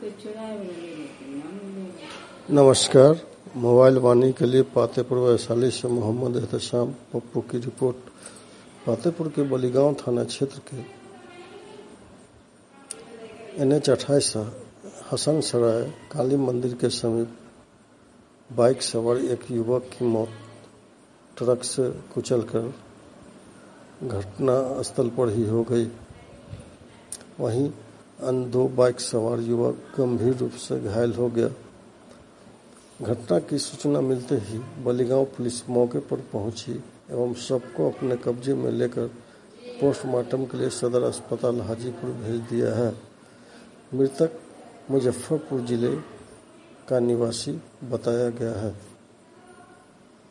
नमस्कार। मोबाइल वाणी के लिए पातेपुर वैशाली से मोहम्मद एहतशाम पप्पू की रिपोर्ट। पातेपुर के बलिगांव थाना क्षेत्र के NH 28 हसन सराय काली मंदिर के समीप बाइक सवार एक युवक की मौत ट्रक से कुचलकर घटना स्थल पर ही हो गई। वहीं अन्य 2 बाइक सवार युवक गंभीर रूप से घायल हो गया। घटना की सूचना मिलते ही बलिगांव पुलिस मौके पर पहुंची एवं शव को अपने कब्जे में लेकर पोस्टमार्टम के लिए सदर अस्पताल हाजीपुर भेज दिया है। मृतक मुजफ्फरपुर जिले का निवासी बताया गया है।